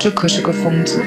这可是个疯子。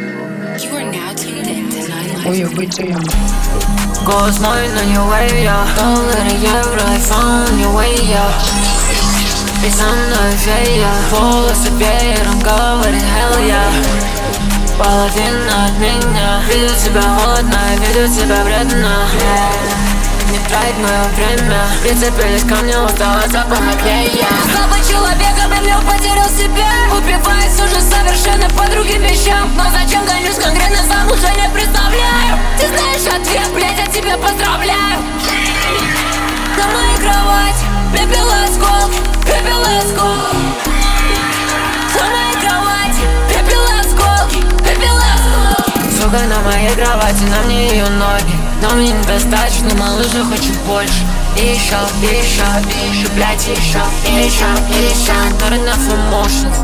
我也会这样。 Goes mine on your way, yeah. $1 евро, iPhone on your way, yeah. И со мной фея, волосы веером говорит hell yeah. Половина от меня, виду тебя холодно, виду тебя вредно. Не трать мое время, прицепились ко мне, устала запахать клея. Слабый человек, обремлел, потерял себя. Убиваясь уже совершенно по другим вещам. Но зачем гонюсь конкретно, сам уже не представляю. Ты знаешь ответ, блять, я тебя поздравляю. На моей кровати пепел и осколки, пепел и осколки. На моей кровати пепел и осколки, пепел и осколки. Сука, на моей кровати, на мне ее ноги. Но мне недостаточно, малыш, я хочу больше. И еще, блядь, еще. Not enough emotions.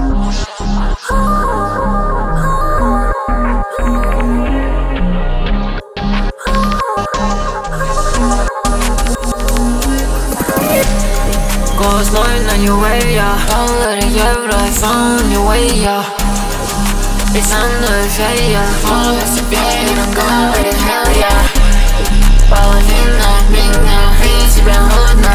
Goes mine on your way, yeah. $1 евро, iPhone on your way, yeah. И со мной фея, волосы веером говорит hell yeah. Половина от меня, видит тебя холодно,